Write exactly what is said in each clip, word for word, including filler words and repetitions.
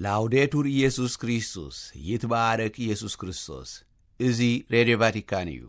ላውዴቱር ኢየሱስ ክርስቶስ ይትባረክ ኢየሱስ ክርስቶስ እዚ ሬዲዮ ቫቲካን እዩ።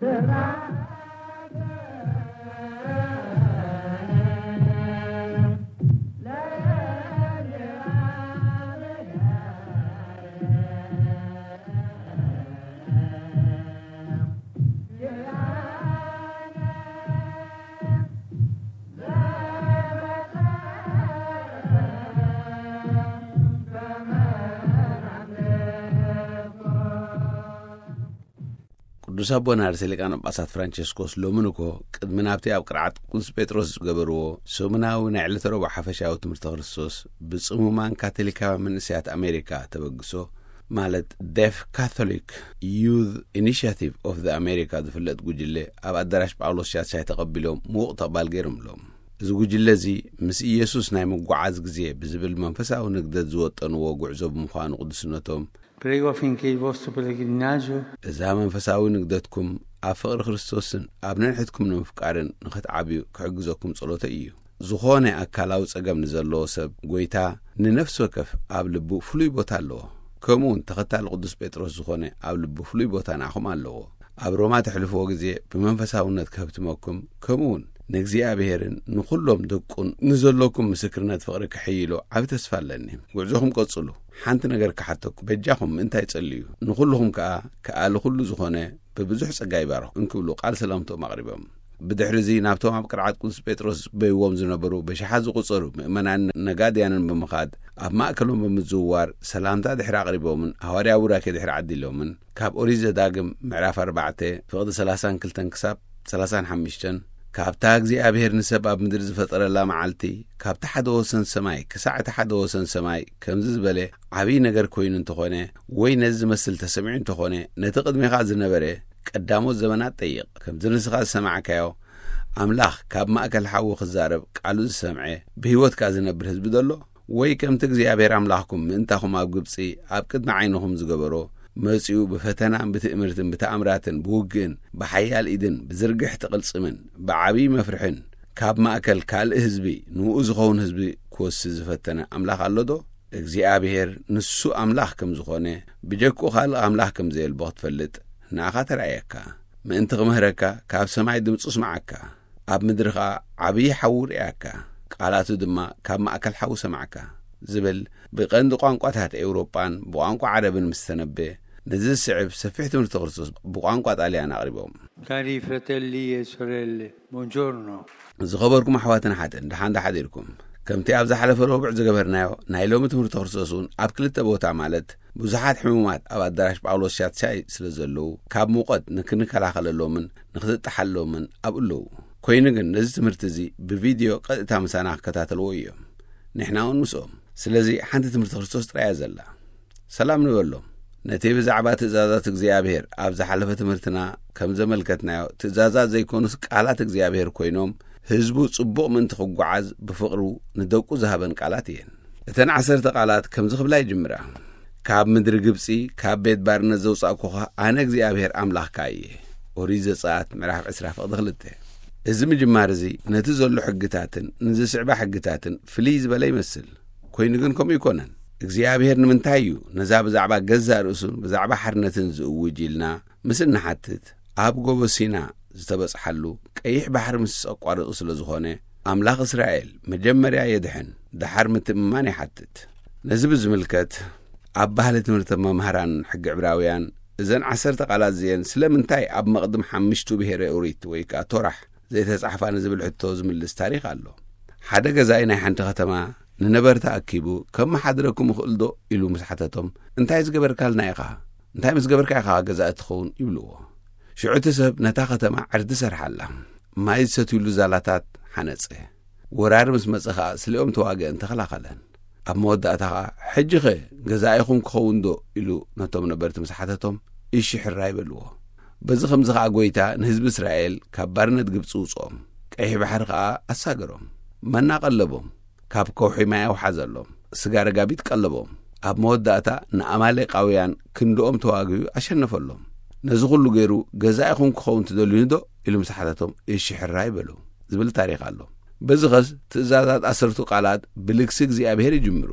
ቅዱስ አቡነ አርሴሊቃኖ ጳጳሳት ፍራንቺስኮስ ሎምንኮ ቅድምናብቲ ኣብ ቅርዓት ቅዱስ ጴጥሮስ ዝገበርዎ ሰሙናዊ ናይ ዕለተ ረቡዕ ሓፈሻዊ ትምህርተ ክርስቶስ ብጽሙማን ካቶሊካዊ መንእሰያት ኣሜሪካ ተበግሶ ማለት ዴፍ ካቶሊክ ዩዝ ኢኒሽቲቭ ኦፍ ዘ ኣሜሪካ ዝፍለጥ ጉጅለ ኣብ ኣዳራሽ ጳውሎስ ሻቻይ ተቐቢሎም ምዉቕ ተቕባል ገይሮምሎም። እዚ ጉጅለ እዚ ምስ ኢየሱስ ናይ ምጓዓዝ ግዜ ብዝብል መንፈሳዊ ንግደት ዝወጠንዎ ጉዕዞ ብምዃኑ ቅዱስነቶም Prego affinché il vostro pellegrinaggio እዛ መንፈሳዊ ንግደትኩም ኣብ ፍቕሪ ክርስቶስን ኣብ ንሕትኩም ንምፍቃርን ንኽትዓብዩ ክሕግዘኩም ጸሎተ እዩ። ዝኾነ ኣካላዊ ጸገም ንዘለዎ ሰብ ጐይታ ንነፍሲ ወከፍ ኣብ ልቡ ፍሉይ ቦታ ኣለዎ። ከምኡውን ተኸታሊ ቅዱስ ጴጥሮስ ዝኾነ ኣብ ልቡ ፍሉይ ቦታ ንኣኹም ኣለዎ። ኣብ ሮማ ተሕልፍዎ ጊዜ ብመንፈሳውነት ከህብትመኩም ከምኡውን ንእግዚአብሔርን ንኹሎም ደቁን ንዘለኩም ምስክርነት ፍቕሪ ክሕይሎ ዓብ ተስፋ ኣለኒ። ጉዕዞኹም ቀጽሉ። ሓንቲ ነገር ክሓተኩ በጃኹም እንታይ ጸልዩ ንኹልኹም ከዓ ከኣል ኩሉ ዝኾነ ብብዙሕ ጸጋ ይባርኹ እንክብሉ ቃል ሰላምቶም ኣቕሪቦም ብድሕሪ እዚ ናብቶም ኣብ ቅርዓት ቅዱስ ጴጥሮስ በይዎም ዝነበሩ በሽሓት ዝቝጸሩ ምእመናን ነጋድያንን ብምኻድ ኣብ ማእከሎም ብምዝውዋር ሰላምታ ድሕሪ ኣቕሪቦምን ሃዋርያዊ ቡራኬ ድሕሪ ዓዲሎምን ካብ ኦሪት ዘዳግም ምዕራፍ ኣርባዕተ ፍቕዲ ሰላሳን ክልተን ክሳብ ሰላሳን ሓሙሽተን ካብታ እግዚአብሔር ንሰብ ኣብ ምድሪ ዝፈጠረላ መዓልቲ ካብታ ሓደ ወሰን ሰማይ ክሳዕቲ ሓደ ወሰን ሰማይ ከምዚ ዝበለ ዓብይ ነገር ኮይኑ እንተኾነ ወይ ነዚ ዝመስል ተሰሚዑ እንተኾነ ነቲ ቅድሜኻ ዝነበረ ቀዳሞት ዘመናት ጠይቕ። ከምዚ ንስኻ ዝሰማዕካዮ ኣምላኽ ካብ ማእከል ሓዊ ክዛረብ ቃሉ ዝሰምዐ ብህይወትካ ዝነብር ህዝቢ ደሎ ወይ ከምቲ እግዚአብሔር ኣምላኽኩም ምእንታኹም ኣብ ግብፂ ኣብ ቅድሚ ዓይንኹም ዝገበሮ መጺኡ ብፈተናን ብትእምርትን ብተኣምራትን ብውግእን ብሓያል ኢድን ብዝርግሕ ትቕልጽምን ብዓብይ መፍርሕን ካብ ማእከል ካልእ ህዝቢ ንኡ ዝኸውን ህዝቢ ክወስድ ዝፈተነ ኣምላኽ ኣሎ ዶ? እግዚአብሔር ንሱ ኣምላኽ ከም ዝኾነ ብጀክኡ ካልእ ኣምላኽ ከም ዘየልቦ ክትፈልጥ ንኣኻ ተረኣየካ። ምእንቲ ክምህረካ ካብ ሰማይ ድምፁ ስማዓካ፣ ኣብ ምድሪኻ ዓብዪ ሓዊ ርአያካ፣ ቃላቱ ድማ ካብ ማእከል ሓዊ ሰማዕካ ዝብል ብቐንዲ ቋንቋታት ኤውሮጳን ብቋንቋ ዓረብን ምስ ተነበ ነዚ ስዕብ ሰፊሕ ትምህርተ ክርስቶስ ብቋንቋ ጣልያን ኣቕሪቦም Cari fratelli e sorelle, buongiorno. ዝኸበርኩም ኣሕዋትን ሓደን ድሓን ሓዲርኩም ከምቲ ኣብ ዝሓለፈ ረቡዕ ዝገበርናዮ ናይ ሎሚ ትምህርተ ክርስቶስ እውን ኣብ ክልተ ቦታ ማለት ብዙሓት ሕሙማት ኣብ ኣዳራሽ ጳውሎስ ሻቻይ ስለ ዘለዉ ካብ ሙቐት ንክንከላኸለሎምን ንክትጠሓለሎምን ኣብኡ ኣለዉ። ኮይኑ ግን ነዚ ትምህርቲ እዚ ብቪድዮ ቀጥታ ምሳና ክከታተልዎ እዮም ንሕና እውን ምስኦም። ስለዚ ሓንቲ ትምህርቲ ክርስቶስ ጥራያ ዘላ ሰላም ንበሎም። ነቲ ብዛዕባ ትእዛዛት እግዚአብሔር ኣብ ዝሓለፈ ትምህርትና ከም ዘመልከትናዮ ትእዛዛት ዘይኮኑስ ቃላት እግዚአብሔር ኮይኖም ህዝቡ ጽቡቕ ምንቲ ክጓዓዝ ብፍቕሩ ንደቁ ዝሃበን ቃላት እየን። እተን ዓሰርተ ቃላት ከም ዝኽብላ ይጅምራ። ካብ ምድሪ ግብፂ ካብ ቤት ባርነት ዘውፃእኩኻ ኣነ እግዚአብሔር ኣምላኽካ እየ። ኦሪት ዘጸአት ምዕራፍ ዕስራ ፍቕዲ ክልተ። እዚ ምጅማር እዚ ነቲ ዘሎ ሕግታትን ንዝስዕባ ሕግታትን ፍልይ ዝበለ ይመስል። ኮይኑ ግን ከምኡ ይኮነን። እግዚአብሔር ንምንታይ እዩ ነዛ ብዛዕባ ገዛእ ርእሱን ብዛዕባ ሓርነትን ዝእውጅ ኢልና ምስ እናሓትት ኣብ ጎቦ ሲና ዝተበጽሓሉ ቀይሕ ባሕሪ ምስ ኣቋርጡ ስለ ዝኾነ ኣምላኽ እስራኤል መጀመርያ የድሕን ድሓር ምትእምማን ይሓትት። ነዚ ብዝምልከት ኣብ ባህሊ ትምህርቲ መምሃራን ሕጊ ዕብራውያን እዘን ዓሰርተ ቃላት እዚአን ስለምንታይ ኣብ መቕድም ሓሙሽቱ ብሔረ ኦሪት ወይ ከዓ ቶራሕ ዘይተጻሕፋ ንዝብል ሕቶ ዝምልስ ታሪኽ ኣሎ። ሓደ ገዛኢ ናይ ሓንቲ ከተማ ንነበርታ ኣኪቡ ከም መሓድረኩም ይኽእል ዶ ኢሉ ምስ ሓተቶም እንታይ ዝገበርካልና ኢኻ እንታይ ምስ ገበርካ ኢኻ ገዛኢ ትኸውን ይብልዎ። ሽዑቲ ሰብ ነታ ከተማ ዕርዲ ሰርሓላ ማይ ዝሰትዩሉ ዛላታት ሓነፀ። ወራሪ ምስ መፀ ኸዓ ስሊኦም ተዋግአን ተኸላኸለን። ኣብ መወዳእታ ኸዓ ሕጂ ኸ ገዛኢኹም ክኸውን ዶ ኢሉ ነቶም ነበርቲ ምስ ሓተቶም እሺ ሕራ ይበልዎ። በዚ ከምዚ ኸዓ ጐይታ ንህዝቢ እስራኤል ካብ ባርነት ግብፂ ውፅኦም ቀይሕ ባሕሪ ኸዓ ኣሳገሮም መና ቀለቦም ካብ ከውሒ ማይ ኣውሓዘሎም ስጋ ረጋቢት ቀለቦም ኣብ መወዳእታ ንኣማሌቃውያን ክንድኦም ተዋግዩ ኣሸነፈሎም። ነዚ ኩሉ ገይሩ ገዛኢኹም ክኸውን ትደልዩ ዶ ኢሉ ምስ ሓተቶም እሺ ሕራ ይበሉ ዝብል ታሪኽ ኣሎ። በዚ ኸስ ትእዛዛት ዓሰርቱ ቃላት ብልግሲ እግዚአብሔር ይጅምሩ።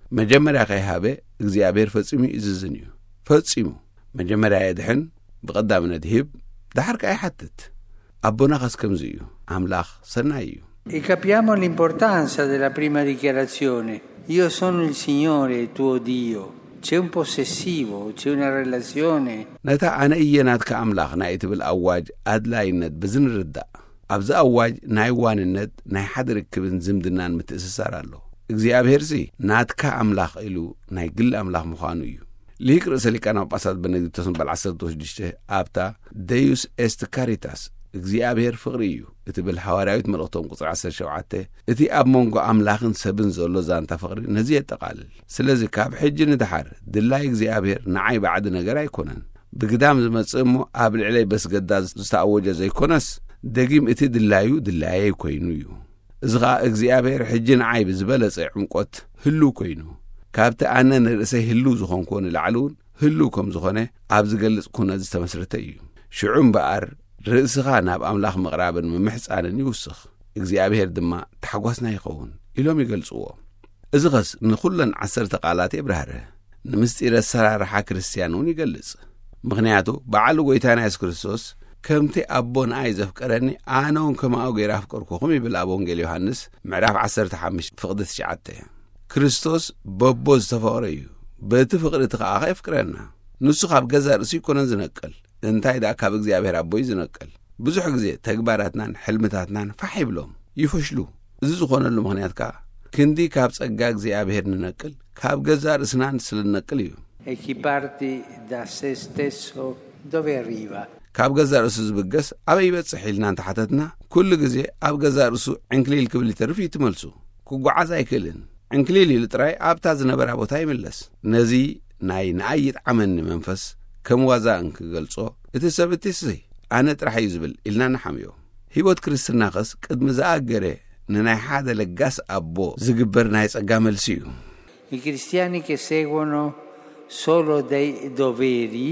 مجمرة خيهابة እግዚአብሔር ፈጽሙ ይዝዝንዩ ፈጽሙ መጀመሪያ የድሕን بقدام ندهب دحرك أي حتت أبونا خاص كم زيو أملاخ سنايو. E capiamo l'importanza della prima dichiarazione. Io sono il Signore tuo Dio. C'è un possessivo, c'è una relazione. نتا أنا إيانات كأملاخ نايت بالأواج أدلاي الند بزن الرداء. أبز أواج نايوان الند ناي حدرك كبن زمدنان متأسسار الله. እግዚአብሔር ሲ ናት ከአምላኽ ኢሉ ናይ ግል ኣምላኽ ምዃኑ እዩ ሊቅ ርእሰ ሊቃነ ጳጳሳት በነዲክቶስ በዓሰርተ ወሽዱሽተ ኣብታ ደዩስ ኤስት ካሪታስ እግዚአብሔር ፍቕሪ እዩ እቲ ብል ሐዋርያዊት መልእኽቶም ቁፅሪ ዓሰርተ ሸውዓተ እቲ ኣብ መንጎ ኣምላኽን ሰብን ዘሎ ዛንታ ፍቕሪ ነዚ የጠቓልል ስለዚ ካብ ሕጂ ንድሓር ድላይ እግዚአብሔር ንዓይ ባዕዲ ነገር ኣይኮነን ብግዳም ዝመጽእ እሞ ኣብ ልዕለይ በስገዳ ዝተኣወጀ ዘይኮነስ ደጊም እቲ ድላዩ ድላየይ ኮይኑ እዩ እዝኻ እግዚአብሔር ሕጂ ንዓይ ብዝበለጸ ዕምቆት ህሉ ኮይኑ ካብቲ ኣነ ንርእሰይ ህሉ ዝኾንኩ ንላዕሉን ህሉ ከም ዝኾነ ኣብ ዝገልጽ ኩነት ዝተመስረተ እዩ ሽዑ እምበኣር ርእስኻ ናብ ኣምላኽ ምቕራብን ምምሕፃንን ይውስኽ እግዚአብሔር ድማ ተሓጓስና ይኸውን ኢሎም ይገልጽዎ እዚ ኸስ ንኹለን ዓሰርተ ቃላት የብርሃረ ንምስጢረ ኣሰራርሓ ክርስቲያን እውን ይገልጽ ምኽንያቱ በዓል ጐይታና ኢየሱስ ክርስቶስ ከምቲ ኣቦን ኣይ ዘፍቀረኒ ኣነውን ከማኡ ገይረ ኣፍቀርኩኹም ይብል ኣብ ወንጌል ዮሐንስ ምዕራፍ ዓሰርተ ሓሙሽተ ፍቕዲ ትሽዓተ ክርስቶስ በቦ ዝተፈቕረ እዩ በቲ ፍቕሪ እቲ ኸዓ የፍቅረና ንሱ ካብ ገዛ ርእሱ ይኮነን ዝነቅል እንታይ ደኣ ካብ እግዚአብሔር ኣቦይ ዝነቅል ብዙሕ ግዜ ተግባራትናን ሕልምታትናን ፋሕ ይብሎም ይፈሽሉ እዚ ዝኾነሉ ምኽንያት ከዓ ክንዲ ካብ ጸጋ እግዚአብሔር ንነቅል ካብ ገዛ ርእስናን ስለንነቅል እዩ E chi parti da se stesso dove arriva? ካብ ገዛ ርእሱ ዝብገስ ኣበይ ይበጽሕ ኢልና እንተሓተትና ኩሉ ግዜ ኣብ ገዛ ርእሱ ዕንክሊል ክብል ይተርፍ ይትመልሱ ክጓዓዝ ኣይክእልን ዕንክሊል ኢሉ ጥራይ ኣብታ ዝነበራ ቦታ ይምለስ ነዚ ናይ ንኣይ ይጥዓመኒ መንፈስ ከም ዋዛ እንክገልጾ እቲ ሰብ እቲስ ኣነ ጥራሕ እዩ ዝብል ኢልና ንሓምዮ ህይወት ክርስትና ኸስ ቅድሚ ዝኣገረ ንናይ ሓደ ለጋስ ኣቦ ዝግበር ናይ ጸጋ መልሲ እዩ I cristiani che seguono solo dei doveri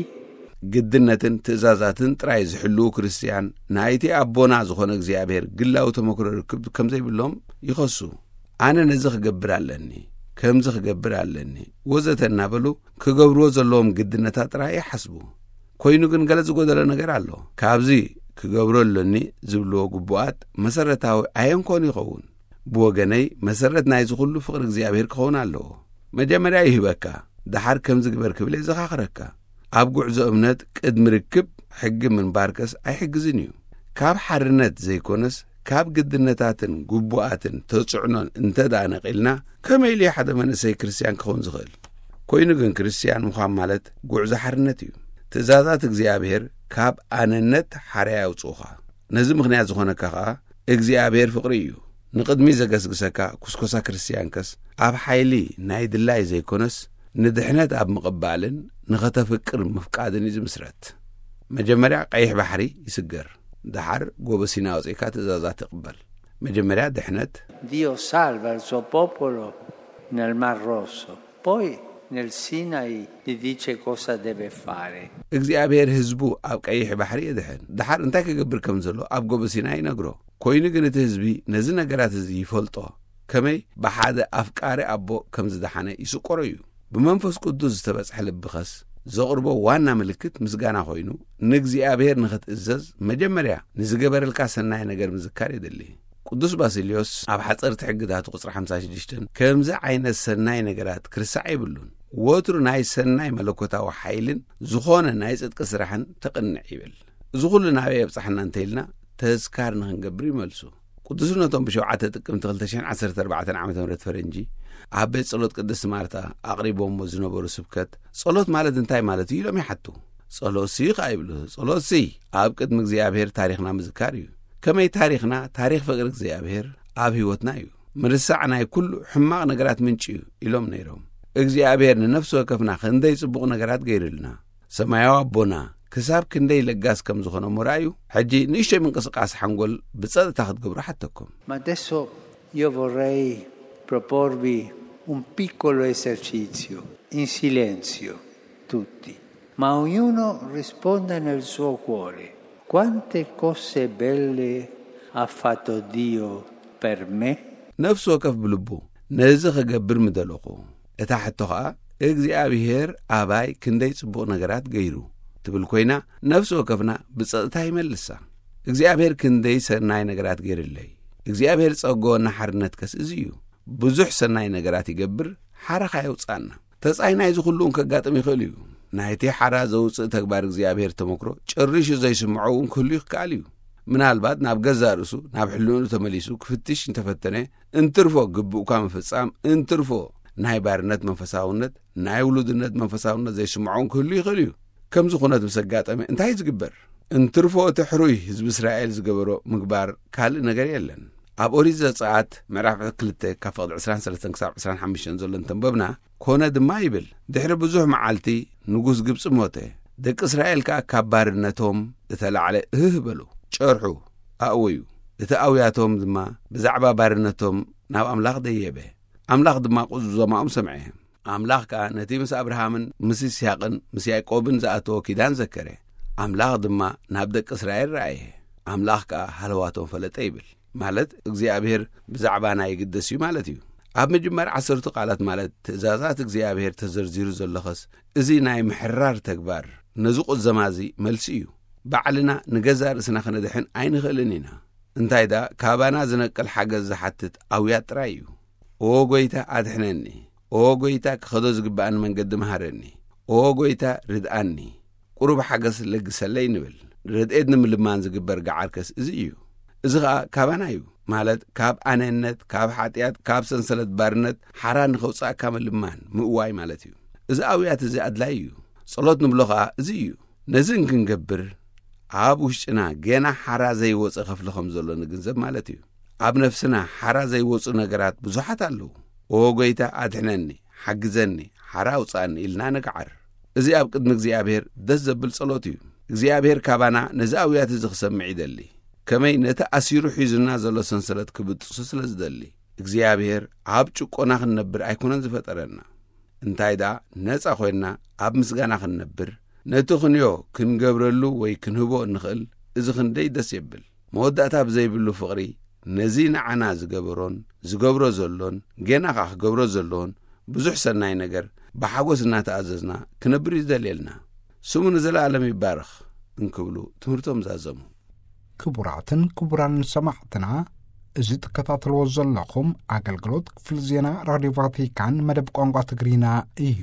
ግድነትን ትእዛዛትን ጥራይ ዝሕልው ክርስቲያን ናይቲ ኣቦና ዝኾነ እግዚአብሔር ግላዊ ተመክሮ ርክብ ከም ዘይብሎም ይኸሱ ኣነ ነዚ ክገብር ኣለኒ ከምዚ ክገብር ኣለኒ ወዘተ እናበሉ ክገብርዎ ዘለዎም ግድነታት ጥራይ ይሓስቡ ኮይኑ ግን ገለ ዝጎደለ ነገር ኣሎ ካብዚ ክገብሮ ኣለኒ ዝብልዎ ግቡኣት መሰረታዊ ኣየንኮን ይኸውን ብወገነይ መሰረት ናይ ዝኹሉ ፍቕሪ እግዚአብሔር ክኸውን ኣለዎ መጀመርያ ይህበካ ድሓር ከምዚ ግበር ክብል ዘኻኽረካ ኣብ ጉዕዞ እምነት ቅድሚ ርክብ ሕጊ ምንባርከስ ኣይሕግዝን እዩ ካብ ሓርነት ዘይኮነስ ካብ ግድነታትን ግቡኣትን ተጽዕኖን እንተዳ ነቒልና ከመይ ኢሉ ሓደ መንእሰይ ክርስቲያን ክኸውን ዝኽእል ኮይኑ ግን ክርስቲያን ምዃን ማለት ጉዕዞ ሓርነት እዩ ትእዛዛት እግዚአብሔር ካብ ኣነነት ሓርያ ያውፅኡኻ ነዚ ምኽንያት ዝኾነካ ከዓ እግዚአብሔር ፍቕሪ እዩ ንቅድሚ ዘገስግሰካ ኩስኮሳ ክርስቲያንከስ ኣብ ሓይሊ ናይ ድላይ ዘይኮነስ ንድሕነት ኣብ ምቕባልን ንኸተፍቅር ምፍቃድን እዩ ዝምስረት መጀመርያ ቀይሕ ባሕሪ ይስገር ድሓር ጎቦ ሲና ወፂእካ ትእዛዛት ትቕበል መጀመርያ ድሕነት Dio salva il suo popolo nel Mar Rosso poi nel Sinai gli dice cosa deve fare እግዚአብሔር ህዝቡ ኣብ ቀይሕ ባሕሪ ይድሕን ድሓር እንታይ ክገብር ከም ዘሎ ኣብ ጎቦ ሲና ይነግሮ ኮይኑ ግን እቲ ህዝቢ ነዚ ነገራት እዚ ይፈልጦ ከመይ ብሓደ ኣፍቃሪ ኣቦ ከም ዝደሓነ ይስቆሮ እዩ ብመንፈስ ቅዱስ ዝተበጽሐ ልብኸስ ዘቕርቦ ዋና ምልክት ምስጋና ኮይኑ ንእግዚአብሔር ንኽትእዘዝ መጀመርያ ንዝገበረልካ ሰናይ ነገር ምዝካር የድሊ ቅዱስ ባሲልዮስ ኣብ ሓጸርቲ ሕግታቱ ቁጽሪ ሓምሳ ወሽዱሽተ ከምዚ ዓይነት ሰናይ ነገራት ክርስዕ ይብሉን ወትሩ ናይ ሰናይ መለኮታዊ ሓይልን ዝኾነ ናይ ጽድቂ ስራሕን ተቕንዕ ይብል እዚ ኩሉ ናበይ የብጽሕና እንተኢልና ተዝካር ንኽንገብር ይመልሱ ቅዱስነቶም ብሸውዓተ ጥቅምቲ ክልተ ሽሕን ዓሰርተ ኣርባዕተ ዓመተ ምህረት ፈረንጂ ኣብ ቤት ጸሎት ቅድስት ማርታ ኣቕሪቦሞ ዝነበሩ ስብከት ጸሎት ማለት እንታይ ማለት እዩ ኢሎም ይሓቱ ጸሎት ሲ ኸ ይብሉ ጸሎት ሲ ኣብ ቅድሚ እግዚአብሔር ታሪኽና ምዝካር እዩ ከመይ ታሪኽና ታሪኽ ፍቕሪ እግዚአብሔር ኣብ ህይወትና እዩ ምርሳዕ ናይ ኩሉ ሕማቕ ነገራት ምንጭ እዩ ኢሎም ነይሮም እግዚአብሔር ንነፍሲ ወከፍና ክንደይ ጽቡቕ ነገራት ገይሩልና ሰማያዊ ኣቦና ክሳብ ክንደይ ለጋስ ከም ዝኾነ ሞራእዩ ሕጂ ንእሽተይ ምንቅስቃስ ሓንጎል ብጸጥታ ክትገብሩ ሓተኩም Ma adesso io vorrei proporvi un piccolo esercizio in silenzio tutti ma ognuno risponda nel suo cuore quante cose belle ha fatto Dio per me ነፍሲ ወከፍ ብልቡ ነዚ ክገብር ምደለኹ اتحتوها እግዚአብሔር አባይ ክንደይ ጽቡቕ ነገራት ገይሩ ትብል ኮይና ነፍስ ወከፍና ብጸጥታ ይመልሳ እግዚአብሔር ክንደይ ሰናይ ነገራት ገይርለይ እግዚአብሔር ጸጎና ሓርነት ከስ እዝዩ ብዙሕ ሰናይ ነገራት ይገብር ሓራኻ ይውጻና ተጻይናይ ዝኹሉን ከጋጥም ይኽእል እዩ ናይቲ ሓራ ዘውጽእ ተግባር እግዚአብሔር ተመክሮ ጭርሽ ዘይስምዖውን ኩሉ ይኽእል እዩ ምናልባት ናብ ገዛ ርእሱ ናብ ሕልውኑ ተመሊሱ ክፍትሽ እንተፈተነ እንትርፎ ግቡእካ መፈጻም እንትርፎ ናይ ባርነት መንፈሳውነት ናይ ውሉድነት መንፈሳውነት ዘይስምዖን ኩሉ ይኽእል እዩ ከምዚ ኹነት መሰጋጠመ እንታይ ዝግበር እንትርፎ ተሕሩይ ህዝቢ እስራኤል ዝገበሮ ምግባር ካልእ ነገር የለን ኣብ ኦሪት ዘጸአት ምዕራፍ ክልተ ካብ ፍቕዲ ዕስራን ሰለስተን ክሳብ ዕስራን ሓሙሽተን ዘሎ እንተንበብና ኮነ ድማ ይብል ድሕሪ ብዙሕ መዓልቲ ንጉስ ግብፂ ሞተ ደቂ እስራኤል ከዓ ካብ ባርነቶም እተላዕለ እህህ በሉ ጨርሑ ኣእወዩ እቲ ኣውያቶም ድማ ብዛዕባ ባርነቶም ናብ ኣምላኽ ደየበ ኣምላኽ ድማ ቁዙዞማኦም ሰምዐ ኣምላኽ ከዓ ነቲ ምስ ኣብርሃምን ምስ ይስሐቅን ምስ ያዕቆብን ዝኣተወ ኪዳን ዘከረ ኣምላኽ ድማ ናብ ደቂ እስራኤል ረአየ ኣምላኽ ከዓ ሃለዋቶም ፈለጠ ይብል ማለት እግዚአብሔር ብዛዕባ ናይ ይግደስ እዩ ማለት እዩ ኣብ መጀመር ዓሰርቱ ቃላት ማለት ትእዛዛት እግዚአብሔር ተዘርዚሩ ዘለኸስ እዚ ናይ ምሕራር ተግባር ነዚ ቁዘማ እዚ መልሲ እዩ ባዕልና ንገዛ ርእስና ክነድሕን ኣይንኽእልን ኢና እንታይ ዳ ካባና ዝነቀል ሓገዝ ዝሓትት ኣውያት ጥራይ እዩ ኦ ጐይታ ኣድሕነኒ ኦ ጐይታ ክኸዶ ዝግባአን መንገዲ መሃረኒ ኦ ጐይታ ርድኣኒ ቁሩብ ሓገዝ ለግሰለይ ንብል ርድኤት ንምልማን ዝግበር ገዓርከስ እዚ እዩ እዚ ከዓ ካባና እዩ ማለት ካብ ኣነነት ካብ ሓጢኣት ካብ ሰንሰለት ባርነት ሓራ ንኸውፃእካ ምልማን ምእዋይ ማለት እዩ እዚ ኣውያት እዚ ኣድላይ እዩ ጸሎት ንብሎ ከዓ እዚ እዩ ነዚ እንክንገብር ኣብ ውሽጥና ገና ሓራ ዘይወፅእ ኸፍሊ ከም ዘሎ ንግንዘብ ማለት እዩ ኣብ ነፍስና ሓራ ዘይወፁ ነገራት ብዙሓት ኣለዉ ኦ ጐይታ ኣድሕነኒ ሓግዘኒ ሓራ ውፃእኒ ኢልና ነግዓር እዚ ኣብ ቅድሚ እግዚአብሔር ደስ ዘብል ጸሎት እዩ እግዚአብሔር ካባና ነዚ ኣውያት እዚ ክሰምዕ ይደሊ ከመይ ነቲ ኣሲሩ ሒዙና ዘሎ ሰንሰለት ክብጥሱ ስለ ዝደሊ እግዚአብሔር ኣብ ጭቆና ክንነብር ኣይኮነን ዝፈጠረና እንታይ ዳ ነፃ ኮይንና ኣብ ምስጋና ክንነብር ነቲ ኽንዮ ክንገብረሉ ወይ ክንህቦ እንኽእል እዚ ክንደይ ደስ የብል መወዳእታ ብዘይብሉ ፍቕሪ ነዚ ንዓና ዝገበሮን ዝገብሮ ዘሎን ገና ኸ ክገብሮ ዘሎን ብዙሕ ሰናይ ነገር ብሓጎስ እናተኣዘዝና ክነብር ይደልየልና ስሙ ንዘለኣለም ይባረኽ እንክብሉ ትምህርቶም ዛዘሙ ክቡራትን ክቡራን ሰማዕትና እዚ ትከታተልዎ ዘለኹም ኣገልግሎት ክፍል ዜና ራድዮ ቫቲካን መደብ ቋንቋ ትግሪና እዩ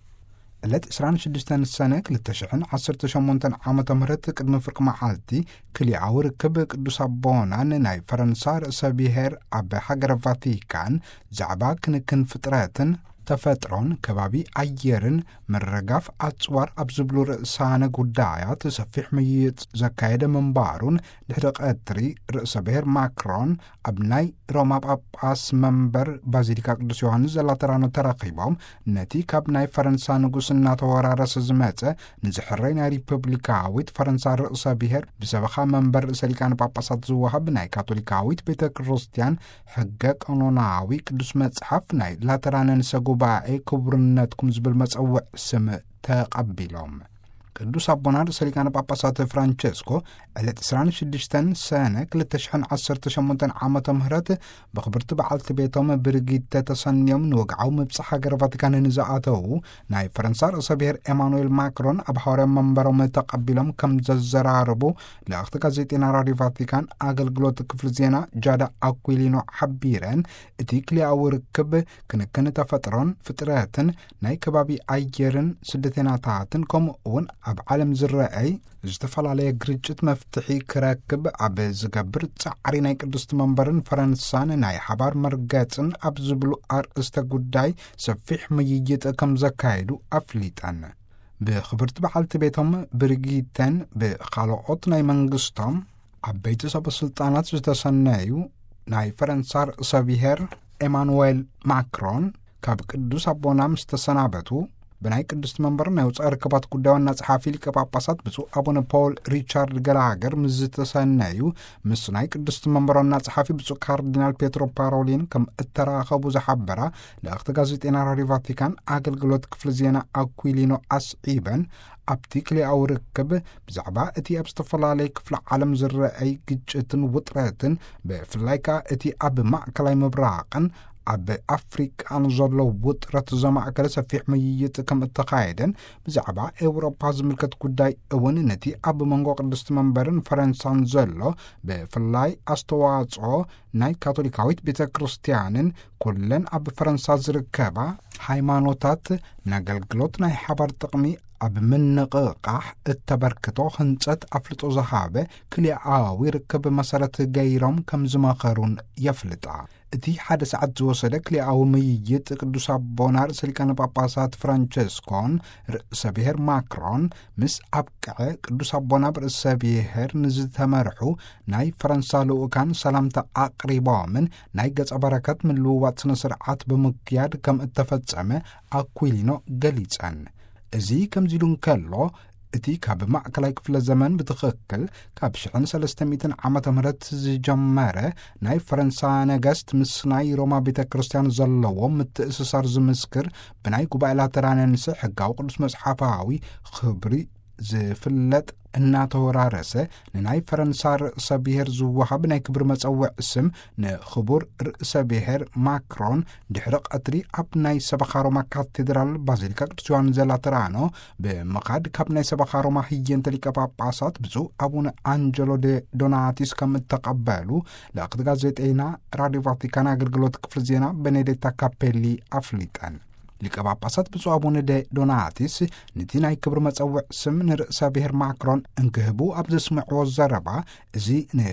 ዕለት ዕስራን ሽዱሽተን ሰነ ክልተ ሽሕን ዓሰርተ ሸሞንተን ዓመተ ምህረት ቅድሚ ፍርቂ መዓልቲ ክልኣዊ ርክብ ቅዱስ ኣቦናን ናይ ፈረንሳ ርእሰ ብሔር ኣብ ሃገረ ቫቲካን ዛዕባ ክንክን ፍጥረትን ተፈጥሮን ከባቢ ኣየርን መረጋፍ ኣጽዋር ኣብ ዝብሉ ርእሳነ ጉዳያት ሰፊሕ ምይይጥ ዘካየደ መንባሩን ድሕሪ ቀትሪ ርእሰ ብሔር ማክሮን ኣብ ናይ ሮማ ጳጳስ መንበር ባዚሊካ ቅዱስ ዮሐንስ ዘላተራኖ ተረኺቦም ነቲ ካብ ናይ ፈረንሳ ንጉስ እናተወራረሰ ዝመጸ ንዝሕረይ ናይ ሪፐብሊካዊት ፈረንሳ ርእሰ ብሔር ብሰበኻ መንበር ርእሰ ሊቃነ ጳጳሳት ዝወሃብ ናይ ካቶሊካዊት ቤተ ክርስቲያን ሕገ ቀኖናዊ ቅዱስ መጽሓፍ ናይ ላተራንን ጉባኤ ክቡርነትኩም ዝብል መጸውዕ ስም ተቐቢሎም ቅዱስ ኣቦና ርእሰ ሊቃነ ጳጳሳት ፍራንቸስኮ ዕለት ዕስራን ሽዱሽተን ሰነ ክልተ ሽሕን ዓሰርተ ሸሞንተን ዓመተ ምህረት ብኽብርቲ በዓልቲ ቤቶም ብርጊተ ተሰንዮም ንወግዓዊ ምብጻሕ ሃገረ ቫቲካን ንዝኣተዉ ናይ ፈረንሳ ርእሰ ብሔር ኤማኑኤል ማክሮን ኣብ ሓዋርያ መንበሮም ተቐቢሎም ከም ዘዘራርቡ ለእኽቲ ጋዜጤና ራድዮ ቫቲካን ኣገልግሎት ክፍሊ ዜና ጃዳ ኣኩሊኖ ሓቢረን እቲ ክልኣዊ ርክብ ክንክን ተፈጥሮን ፍጥረትን ናይ ከባቢ ኣየርን ስደተኛታትን ከምኡ እውን ኣብ ዓለም ዝረአይ ዝተፈላለየ ግርጭት መፍትሒ ክረክብ ኣብ ዝገብር ጻዕሪ ናይ ቅድስቲ መንበርን ፈረንሳን ናይ ሓባር መርገጽን ኣብ ዝብሉ ኣርእስተ ጉዳይ ሰፊሕ ምይይጥ ከም ዘካየዱ ኣፍሊጠን ብኽብርቲ በዓልቲ ቤቶም ብርጊተን ብኻልኦት ናይ መንግስቶም ዓበይቲ ሰበስልጣናት ዝተሰነዩ ናይ ፈረንሳ ርእሰ ብሔር ኤማኑኤል ማክሮን ካብ ቅዱስ ኣቦና ምስ ተሰናበቱ ብናይ ቅድስቲ መንበር ናይ ውፃእ ርክባት ጉዳይ ዋና ጸሓፊ ሊቀ ጳጳሳት ብፁዕ ኣቡነ ፖል ሪቻርድ ገላገር ምስ ዝተሰነዩ ምስ ናይ ቅድስቲ መንበር ዋና ጸሓፊ ብፁዕ ካርዲናል ፔትሮ ፓሮሊን ከም እተራኸቡ ዝሓበራ ለእኽቲ ጋዜጤና ራድዮ ቫቲካን ኣገልግሎት ክፍሊ ዜና ኣኩሊኖ ኣስዒበን ኣብቲ ክልኣዊ ርክብ ብዛዕባ እቲ ኣብ ዝተፈላለየ ክፍሊ ዓለም ዝረአይ ግጭትን ውጥረትን ብፍላይ ከዓ እቲ ኣብ ማእከላይ ምብራቕን ኣብ ኣፍሪቃ ንዘሎ ውጥረት ዘማእከለ ሰፊሕ ምይይጥ ከም እተኻየደን ብዛዕባ ኤውሮፓ ዝምልከት ጉዳይ እውን ነቲ ኣብ መንጎ ቅድስቲ መንበርን ፈረንሳን ዘሎ ብፍላይ ኣስተዋጽኦ ናይ ካቶሊካዊት ቤተ ክርስቲያንን ኩለን ኣብ ፈረንሳ ዝርከባ ሃይማኖታት ንኣገልግሎት ናይ ሓባር ጥቕሚ ኣብ ምንቕቓሕ እተበርክቶ ህንጸት ኣፍልጦ ዝሃበ ክልኣዊ ርክብ መሰረት ገይሮም ከም ዝመኸሩን የፍልጣ። እቲ ሓደ ሰዓት ዝወሰደ ክልኣዊ ምይይጥ ቅዱስ ኣቦና ርእሰ ሊቃነ ጳጳሳት ፍራንቸስኮን ርእሰ ብሔር ማክሮን ምስ ኣብቅዐ ቅዱስ ኣቦና ርእሰ ብሔር ንዝተመርሑ ናይ ፈረንሳ ልኡካን ሰላምታ ኣቕሪቦምን ናይ ገጸ በረከት ምልውዋጥ ስነ ስርዓት ብምክያድ ከም እተፈጸመ ኣኩሊኖ ገሊጸን። እዚ ከምዚ ኢሉ እንከሎ እቲ ካብ ማእከላይ ክፍለ ዘመን ብትኽክል ካብ ሽሕ ሰለስተ ሚእቲ ዓመተ ምህረት ዝጀመረ ናይ ፈረንሳ ነገስት ምስ ናይ ሮማ ቤተ ክርስቲያን ዘለዎም ምትእስሳር ዝምስክር ብናይ ጉባኤ ላተራንንስ ሕጋዊ ቅዱስ መጽሓፋዊ ክብሪ ዝፍለጥ እናተወራረሰ ንናይ ፈረንሳ ርእሰ ብሔር ዝወሃብ ናይ ክብሪ መጸውዕ ስም ንኽቡር ርእሰ ብሔር ማክሮን ድሕሪ ቀትሪ ኣብ ናይ ሰበኻ ሮማ ካቴድራል ባዚሊካ ቅዱስ ዮሐንስ ዘላተራኖ ብምኻድ ካብ ናይ ሰበኻ ሮማ ህየንተ ሊቀ ጳጳሳት ብፁዕ አቡነ አንጀሎ ደ ዶናቲስ ከም እተቐበሉ ለኣኽቲ ጋዜጤና ራድዮ ቫቲካን ኣገልግሎት ክፍሊ ዜና ቤኔዴታ ካፔሊ ኣፍሊጠን። ሊቀ ጳጳሳት ብፁዕ አቡነ ደ ዶናቲስ ነቲ ናይ ክብሪ መጸውዕ ስም ንርእሰ ብሔር ማክሮን እንክህቡ ኣብ ዘስምዕዎ ዘረባ እዚ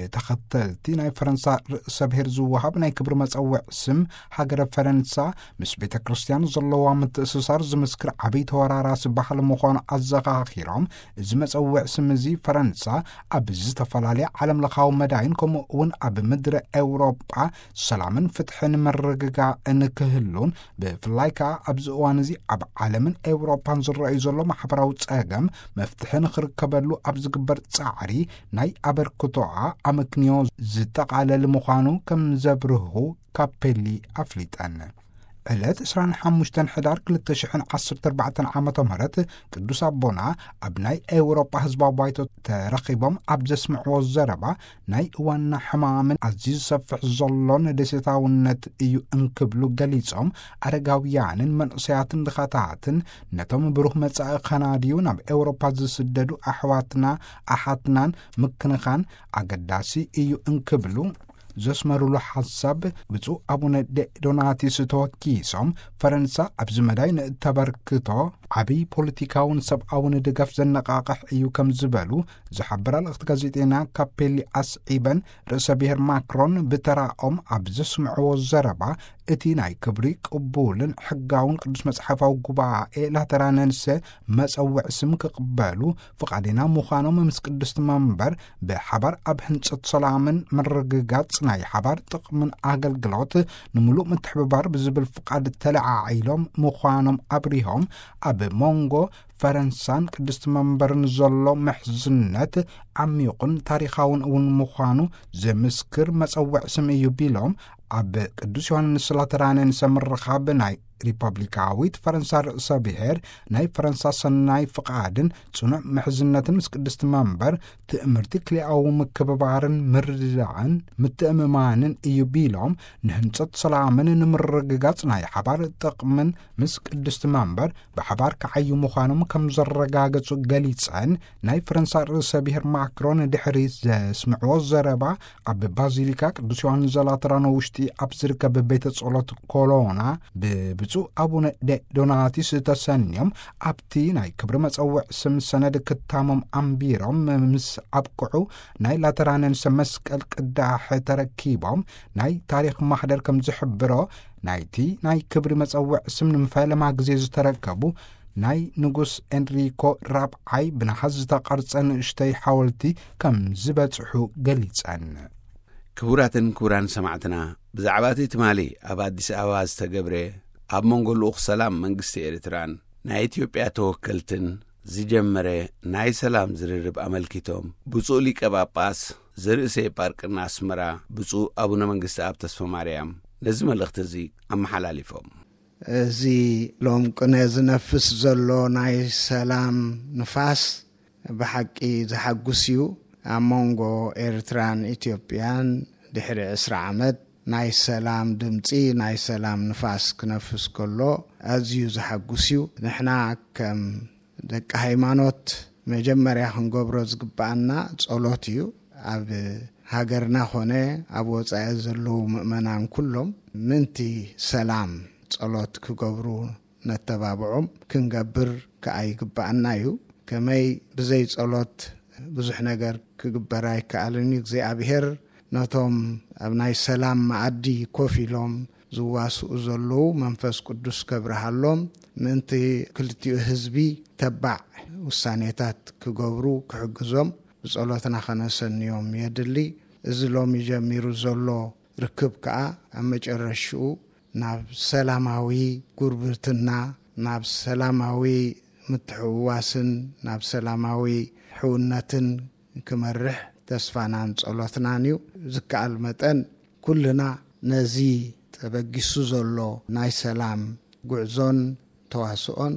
ንተኸተልቲ ናይ ፈረንሳ ርእሰ ብሔር ዝወሃብ ናይ ክብሪ መጸውዕ ስም ሃገረ ፈረንሳ ምስ ቤተ ክርስቲያን ዘለዋ ምትእስሳር ዝምስክር ዓብይ ተወራራሲ ባህሊ ምዃኑ ኣዘኻኺሮም እዚ መጸውዕ ስም እዚ ፈረንሳ ኣብ ዝተፈላለየ ዓለም ለኻዊ መዳይን ከምኡ እውን ኣብ ምድሪ ኤውሮጳ ሰላምን ፍትሕን መረግጋእን ክህሉን ብፍላይ ከዓ ኣብዚ እዋን እዚ ኣብ ዓለምን ኤውሮፓን ዝረአዩ ዘሎ ማሕበራዊ ጸገም መፍትሒ ንኽርከበሉ ኣብ ዝግበር ጻዕሪ ናይ ኣበርክቶኣ ኣመክንዮ ዝጠቓለለ ምዃኑ ከም ዘብርሁ ካፔሊ ኣፍሊጠን። ዕለት ዕስራን ሓሙሽተን ሕዳር ክልተ ሽሕ ዓሰርተ ኣርባዕተ ዓመተ ምህረት ቅዱስ ኣቦና ኣብ ናይ ኤውሮጳ ህዝባዊ ባይቶ ተረኺቦም ኣብ ዘስምዕዎ ዘረባ ናይ እዋንና ሕማምን ኣዝዩ ዝሰፍሕ ዘሎን ደሴታውነት እዩ እንክብሉ ገሊጾም ኣረጋውያንን መንእሰያትን ድኻታትን ነቶም ብሩህ መጻኢ ኸናድዩ ናብ ኤውሮጳ ዝስደዱ ኣሕዋትና ኣሓትናን ምክንኻን ኣገዳሲ እዩ እንክብሉ ዘስመሩሉ ሓሳብ ብፁዕ አቡነ ደ ዶናቲስ ተወኪሶም ፈረንሳ ኣብዚ መዳይ ንእተበርክቶ ዓብይ ፖለቲካውን ሰብኣውን ድጋፍ ዘነቃቕሕ እዩ ከም ዝበሉ ዝሓበራ ለእኽቲ ጋዜጤና ካፔሊ ኣስዒበን ርእሰ ብሔር ማክሮን ብተራኦም ኣብ ዘስምዕዎ ዘረባ እቲ ናይ ክብሪ ቅቡልን ሕጋውን ቅዱስ መጽሓፋዊ ጉባኤ ላተራነንሰ መጸውዕ ስም ክቕበሉ ፍቓድና ምዃኖም ምስ ቅድስቲ መንበር ብሓባር ኣብ ህንጸት ሰላምን መረግጋጽ ናይ ሓባር ጥቕምን ኣገልግሎት ንምሉእ ምትሕብባር ብዝብል ፍቓድ ተለዓዒሎም ምዃኖም ኣብሪሆም ኣብ ሞንጎ ፈረንሳን ቅድስቲ መንበርን ዘሎ ምሕዝነት ዓሚቑን ታሪኻውን እውን ምዃኑ ዘምስክር መጸውዕ ስም እዩ ቢሎም ኣብ ቅዱስ ዮሐንስ ላተራንን ሰምርኻብ ናይ ሪፐብሊካዊት ፈረንሳ ርእሰ ብሔር ናይ ፈረንሳ ሰናይ ፍቓድን ጽኑዕ ምሕዝነትን ምስ ቅድስቲ መንበር ትእምርቲ ክልኣዊ ምክብባርን ምርድዳእን ምትእምማንን እዩ ቢሎም ንህንጸት ሰላምን ንምርግጋጽ ናይ ሓባር ጥቕምን ምስ ቅድስቲ መንበር ብሓባር ከዓዩ ምዃኖም ከም ዘረጋገጹ ገሊጸን ናይ ፈረንሳ ርእሰ ብሔር ማክሮን ድሕሪ ዘስምዕዎ ዘረባ ኣብ ባዚሊካ ቅዱስ ዮሐንስ ዘላተራኖ ውሽጢ ኣብ ዝርከብ ቤተ ጸሎት ኮሎና ብ ብፁዕ አቡነ ደ ዶናቲስ ተሰንዮም ኣብቲ ናይ ክብሪ መጸውዕ ስም ሰነድ ክታሞም ኣንቢሮም ምስ ኣብቅዑ ናይ ላተራነንሰ መስቀል ቅዳሕ ተረኪቦም ናይ ታሪክ ማሕደር ከም ዝሕብሮ ናይቲ ናይ ክብሪ መጸውዕ ስም ንምፈለማ ግዜ ዝተረከቡ ናይ ንጉስ ኤንሪኮ ራብዓይ ብናሓዝ ዝተቐርጸ ንእሽተይ ሓወልቲ ከም ዝበጽሑ ገሊጸን። ክቡራትን ክቡራን ሰማዕትና ብዛዕባ እቲ ትማሊ ኣብ ኣዲስ ኣበባ ዝተገብረ ኣብ መንጎ ልኡኽ ሰላም መንግስቲ ኤርትራን ናይ ኢትዮጵያ ተወከልትን ዝጀመረ ናይ ሰላም ዝርርብ ኣመልኪቶም ብፁዕ ሊቀ ጳጳስ ዘርእሰ ጳርቅና ኣስመራ ብፁዕ አቡነ መንግስቲ ኣብ ተስፋ ማርያም ነዚ መልእኽቲ እዚ ኣመሓላሊፎም እዚ ሎም ቅነ ዝነፍስ ዘሎ ናይ ሰላም ንፋስ ብሓቂ ዝሓጉስ እዩ ኣብ መንጎ ኤርትራን ኢትዮጵያን ድሕሪ ዕስራ ዓመት ናይ ሰላም ድምፂ ናይ ሰላም ንፋስ ክነፍስ ከሎ ኣዝዩ ዝሓጉስዩ ንሕና ከም ደቂ ሃይማኖት መጀመርያ ክንገብሮ ዝግባአና ጸሎት እዩ ኣብ ሃገርና ኾነ ኣብ ወጻኢ ዘለዉ ምእመናን ኩሎም ምንቲ ሰላም ጸሎት ክገብሩ ነተባብዖም ክንገብር ከኣይ ግባአና እዩ ከመይ ብዘይ ጸሎት ብዙሕ ነገር ክግበር ኣይከኣልን እግዚኣብሔር ነቶም ኣብ ናይ ሰላም ማዕዲ ኮፍ ኢሎም ዝዋስኡ ዘለዉ መንፈስ ቅዱስ ከብርሃሎም ምንቲ ክልቲኡ ህዝቢ ተባዕ ውሳኔታት ክገብሩ ክሕግዞም ብጸሎትና ኸነሰንዮም የድሊ እዚ ሎሚ ጀሚሩ ዘሎ ርክብ ከዓ ኣብ መጨረሽኡ ናብ ሰላማዊ ጉርብትና ናብ ሰላማዊ ምትሕውዋስን ናብ ሰላማዊ ሕውነትን ክመርሕ ተስፋናን ጸሎትናን እዩ ዝከኣል መጠን ኩልና ነዚ ተበጊሱ ዘሎ ናይ ሰላም ጉዕዞን ተዋስኦን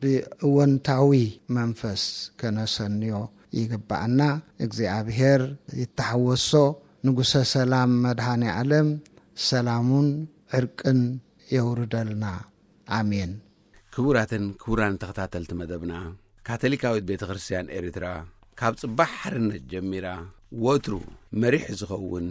ብእወንታዊ መንፈስ ከነሰንዮ ይግባአና እግዚኣብሔር ይተሓወሶ ንጉሰ ሰላም መድኃኔ ዓለም ሰላሙን ዕርቅን የውርደልና አሜን። ክቡራትን ክቡራን ተኸታተልቲ መደብና ካቶሊካዊት ቤተ ክርስቲያን ኤርትራ ካብ ጽባሕ ሓርነት ጀሚራ ወትሩ መሪሕ ዝኸውን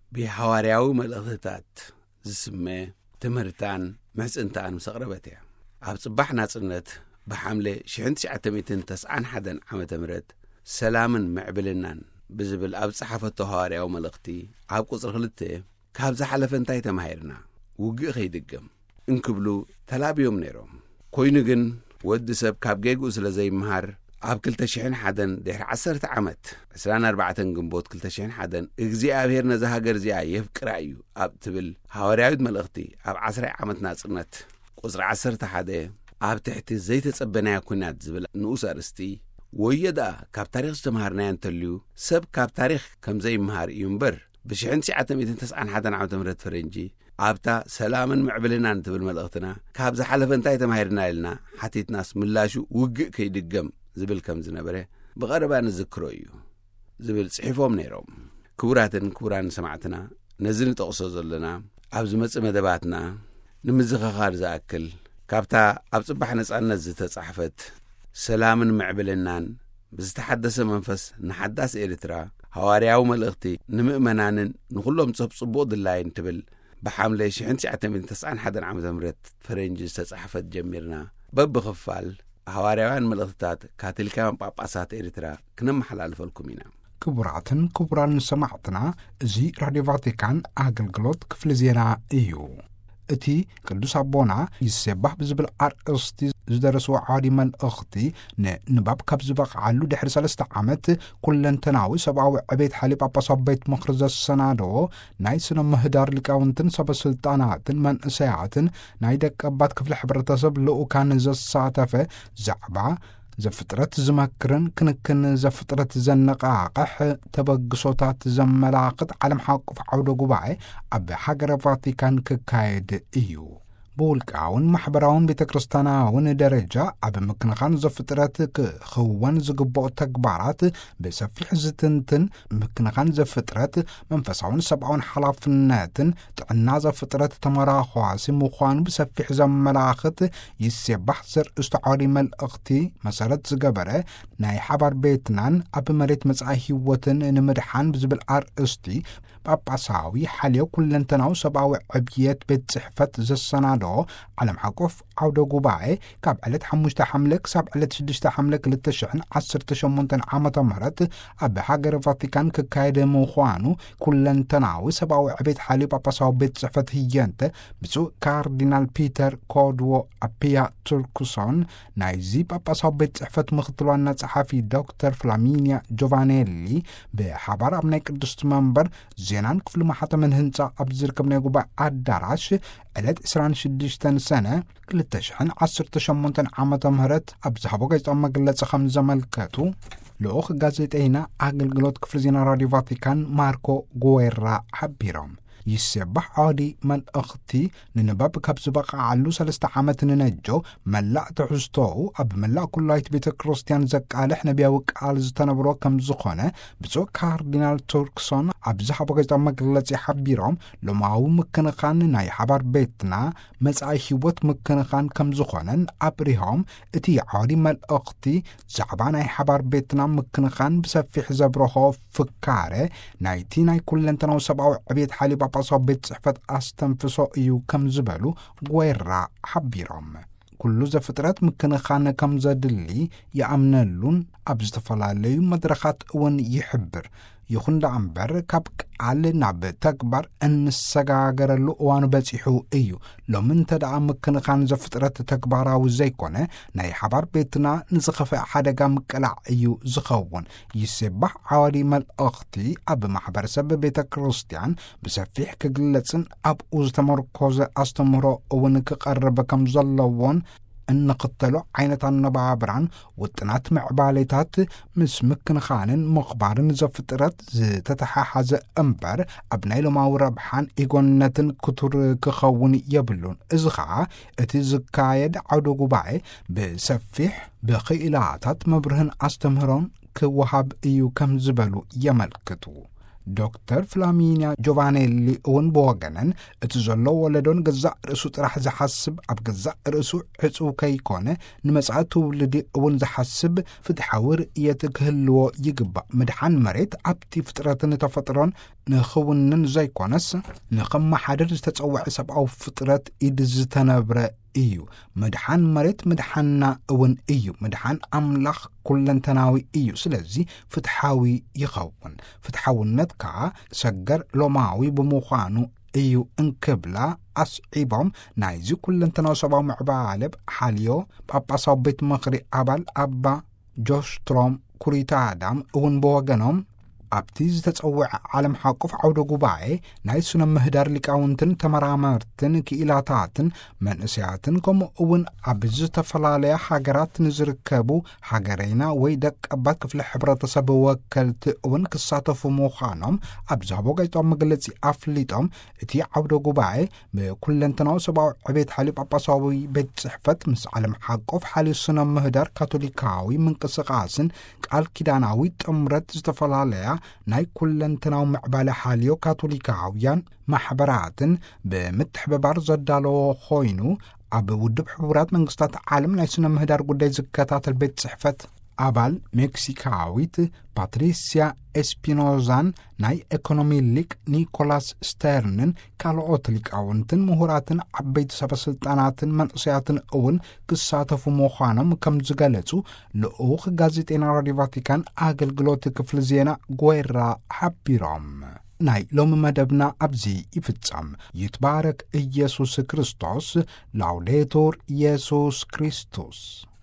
ብሐዋርያዊ መልእኽትታት ዝስመ ትምህርታን ምሕጽንታን ምስ ኣቕረበት እያ። ኣብ ጽባሕ ናጽነት ብሓምለ ሽሕን ትሽዓተ ሚእትን ተስዓን ሓደን ዓመተ ምህረት ሰላምን ምዕብልናን ብዝብል ኣብ ጸሓፈቶ ሐዋርያዊ መልእኽቲ ኣብ ቁጽሪ ክልተ ካብ ዝሓለፈ እንታይ ተማሂርና ውግእ ኸይድገም እንክብሉ ተላብዮም ነይሮም። ኮይኑ ግን ወዲ ሰብ ካብ ጌጉኡ ስለ ዘይምሃር ኣብ ክልተ ሽሕን ሓደን ድሕሪ ዓሰርተ ዓመት ዕስራን ኣርባዕተን ግንቦት ክልተ ሽሕን ሓደን እግዚኣብሔር ነዛ ሃገር እዚኣ የፍቅራ እዩ ኣብ ትብል ሐዋርያዊት መልእኽቲ ኣብ ዓስራይ ዓመት ናጽነት ቁጽሪ ዓሰርተ ሓደ ኣብ ትሕቲ ዘይተጸበናያ ኩናት ዝብል ንኡስ ኣርእስቲ ወየዳ ካብ ታሪኽ ዝተምሃርናያ እንተልዩ ሰብ ካብ ታሪኽ ከም ዘይምሃር እዩ እምበር ብሽሕን ትሽዓተ ሚእትን ተስዓን ሓደን ዓመተ ምህረት ፈረንጂ ኣብታ ሰላምን ምዕብልናን ትብል መልእኽትና ካብ ዝሓለፈ እንታይ ተማሂርና ኢልና ሓቲትናስ ምላሹ ውግእ ከይድገም ዝብል ከም ዝነበረ ብቐረባ ንዝክሮ እዩ ዝብል ጽሒፎም ነይሮም። ክቡራትን ክቡራን ሰማዕትና ነዚ ንጠቕሶ ዘለና ኣብ ዝመጽእ መደባትና ንምዝኽኻር ዝኣክል ካብታ ኣብ ጽባሕ ነጻነት ዝተጻሕፈት ሰላምን ምዕብልናን ብዝተሓደሰ መንፈስ ንሓዳስ ኤርትራ ሐዋርያዊ መልእኽቲ ንምእመናንን ንኹሎም ጽቡቕ ድላይን ትብል ብሓምለ ሽሕን ትሽዓተ ሚእትን ተስዓን ሓደን ዓመተ ምህረት ፈረንጂ ዝተጻሕፈት ጀሚርና በብኽፋል ሐዋርያውያን መልእኽትታት ካቶሊካውያን ጳጳሳት ኤርትራ ክነመሓላልፈልኩም ኢና። ክቡራትን ክቡራን ሰማዕትና እዚ ራድዮ ቫቲካን ኣገልግሎት ክፍሊ ዜና እዩ። እቲ ቅዱስ ኣቦና ይሴባህ ብዝብል ኣርእስቲ ዝደረስዎ ዓዋዲ መልእኽቲ ንንባብ ካብ ዝበቕዓሉ ድሕሪ ሰለስተ ዓመት ኩለንተናዊ ሰብኣዊ ዕቤት ሓሊ ጳጳሳት ቤት ምኽሪ ዘሰናደዎ ናይ ስነ ምህዳር ሊቃውንትን ሰበስልጣናትን መንእሰያትን ናይ ደቀባት ክፍሊ ሕብረተሰብ ልኡካን ዘሳተፈ ዛዕባ ዘፍጥረት ዝመክርን ክንክን ዘፍጥረት ዘነቃቅሕ ተበግሶታት ዘመላኽት ዓለም ሓቁፍ ዓውደ ጉባኤ ኣብ ሃገረ ቫቲካን ክካየድ እዩ። ብውልቃውን ማሕበራውን ቤተ ክርስቲያናውን ደረጃ ኣብ ምክንኻን ዘፍጥረት ክኽወን ዝግብኦ ተግባራት ብሰፊሕ ዝትንትን ምክንኻን ዘፍጥረት መንፈሳውን ሰብኣውን ሓላፍነትን ጥዕና ዘፍጥረት ተመራኽዋሲ ምዃኑ ብሰፊሕ ዘመላኽት ይሴባህ ዘርእስቱ ዓውዲ መልእኽቲ መሰረት ዝገበረ ናይ ሓባር ቤትናን ኣብ መሬት መጻኢ ህይወትን ንምድሓን ብዝብል ኣርእስቲ ጳጳሳዊ ሓልዮ ኩለንተናዊ ሰብኣዊ ዕብየት ቤት ጽሕፈት ዘሰናዶ ዓለም ሓቆፍ ዓውደ ጉባኤ ካብ ዕለት ሓሙሽተ ሓምለ ክሳብ ዕለት ሽዱሽተ ሓምለ ክልተ ሽሕን ዓሰርተ ሸሞንተን ዓመተ ምህረት ኣብ ሃገረ ቫቲካን ክካየድ ምዃኑ ኩለንተናዊ ሰብኣዊ ዕብየት ሓልዮ ጳጳሳዊ ቤት ጽሕፈት ህየንተ ብፁዕ ካርዲናል ፒተር ኮድዎ ኣፒያ ቱርኩሶን ናይዚ ጳጳሳዊ ቤት ጽሕፈት ምክትል ዋና ጸሓፊ ዶክተር ፍላሚንያ ጆቫኔሊ ብሓባር ኣብ ናይ ቅድስቲ መንበር ዜናን ክፍሊ ማሕተምን ህንፃ ኣብ ዝርከብ ናይ ጉባኤ ኣዳራሽ ዕለት ዕስራን ሽዱሽተን ሰነ ክልተ ሽሕን ዓሰርተ ሸሞንተን ዓመተ ምህረት ኣብ ዝሃቦ ጋዜጣዊ መግለጺ ከም ዘመልከቱ ልኡኽ ጋዜጠኛ ኣገልግሎት ክፍሊ ዜና ራድዮ ቫቲካን ማርኮ ጉዌራ ሓቢሮም። ይስባሕ ዓዲ መልእኽቲ ንንባብ ካብ ዝበቕዓሉ ሰለስተ ዓመት ንነጆ መላእ ትሕዝቶኡ ኣብ መላእ ኩላዊት ቤተ ክርስቲያን ዘቃልሕ ነቢያዊ ቃል ዝተነብሮ ከም ዝኾነ ብፁዕ ካርዲናል ቱርክሶን ኣብ ዝሃቦ ጋዜጣዊ መግለጺ ሓቢሮም ሎማዊ ምክንኻን ናይ ሓባር ቤትና መጻኢ ህይወት ምክንኻን ከም ዝኾነን ኣብሪሆም እቲ ዓዲ መልእኽቲ ዛዕባ ናይ ሓባር ቤትና ምክንኻን ብሰፊሕ ዘብርሆ ፍካረ ናይቲ ናይ ኩለንተናዊ ሰብኣዊ ዕብየት ሓይሊ ጳጳሳዊ ቤት ጽሕፈት ኣስተንፍሶ እዩ ከም ዝበሉ ጐይራ ሓቢሮም ኩሉ ዘፍጥረት ምክንኻን ከም ዘድሊ ይኣምነሉን ኣብ ዝተፈላለዩ መድረኻት እውን ይሕብር ይኹን ዳ እምበር ካብ ቃል ናብ ተግባር እንሰጋገረሉ እዋኑ በፂሑ እዩ ሎሚ እንተደኣ ምክንኻን ዘፍጥረት ተግባራዊ ዘይኮነ ናይ ሓባር ቤትና ንዝኸፍእ ሓደጋ ምቅላዕ እዩ ዝኸውን ይስባሕ ዓዋዲ መልእኽቲ ኣብ ማሕበረሰብ ቤተ ክርስቲያን ብሰፊሕ ክግለጽን ኣብኡ ዝተመርኮዘ ኣስተምህሮ እውን ክቐርብ ከም ዘለዎን እንኽተሎ ዓይነት ኣነባብራን ውጥናት ምዕባሌታት ምስ ምክንኻንን ምኽባርን ዘፍጥረት ዝተተሓሓዘ እምበር ኣብ ናይ ሎማዊ ረብሓን ኢጎነትን ክቱር ክኸውን የብሉን እዚ ከዓ እቲ ዝካየድ ዓውደ ጉባኤ ብሰፊሕ ብኽኢላታት መብርህን ኣስተምህሮን ክወሃብ እዩ ከም ዝበሉ የመልክቱ ዶክተር ፍላሚኒያ ጆቫኔሊ እውን ብወገነን እቲ ዘሎ ወለዶን ገዛእ ርእሱ ጥራሕ ዝሓስብ ኣብ ገዛእ ርእሱ ዕፁብ ከይኮነ ንመጻኢ ትውልዲ እውን ዝሓስብ ፍትሓዊ ርእየት ክህልዎ ይግባእ ምድሓን መሬት ኣብቲ ፍጥረትን ተፈጥሮን ንኽውንን ዘይኮነስ ንኸመሓደር ዝተጸውዐ ሰብኣዊ ፍጥረት ኢድ ዝተነብረ እዩ ምድሓን መሬት ምድሓንና እውን እዩ ምድሓን ኣምላኽ ኩለንተናዊ እዩ ስለዚ ፍትሓዊ ይኸውን ፍትሓውነት ከዓ ሰገር ሎማዊ ብምዃኑ እዩ እንክብላ ኣስዒቦም ናይዚ ኩለንተናዊ ሰብኣዊ ምዕባለ ሓልዮ ጳጳሳዊ ቤት ምኽሪ ኣባል ኣባ ጆስትሮም ኩሪታዳም እውን ብወገኖም ኣብቲ ዝተጸውዐ ዓለም ሓቁፍ ዓውደ ጉባኤ ናይ ስነ ምህዳር ሊቃውንትን ተመራመርትን ክኢላታትን መንእስያትን ከምኡ እውን ኣብ ዝተፈላለያ ሃገራት ንዝርከቡ ሃገረና ወይ ደቀባት ክፍለ ሕብረተሰብ ወከልቲ እውን ክሳተፉ ምዃኖም ኣብ ዝሃቦ ጋዜጣዊ መግለጺ ኣፍሊጦም እቲ ዓውደ ጉባኤ ብኩለንተናዊ ሰብኣዊ ዕብየት ሓይሊ ጳጳሳዊ ቤት ጽሕፈት ምስ ዓለም ሓቁፍ ሓይሊ ስነ ምህዳር ካቶሊካዊ ምንቅስቓስን ቃል ኪዳናዊ ጥምረት ዝተፈላለያ ናይ ኩለንተናዊ ምዕባለ ሓልዮ ካቶሊካውያን ማሕበራትን ብምትሕብባር ዘዳለዎ ኮይኑ ኣብ ውድብ ሕቡራት መንግስታት ዓለም ናይ ስነ ምህዳር ጉዳይ ዝከታተል ቤት ጽሕፈት ኣባል ሜክሲካዊት ፓትሪሲያ ኤስፒኖዛን ናይ ኢኮኖሚ ሊቅ ኒኮላስ ስተርንን ካልኦት ሊቃውንትን ምሁራትን ዓበይቲ ሰበስልጣናትን መንእሰያትን እውን ክሳተፉ ምዃኖም ከም ዝገለጹ ልኡኽ ጋዜጤና ራድዮ ቫቲካን ኣገልግሎት ክፍሊ ዜና ጐይራ ሓቢሮም ናይ ሎሚ መደብና ኣብዚ ይፍጸም ይትባረክ ኢየሱስ ክርስቶስ ላውዴቱር ኢየሱስ ክርስቶስ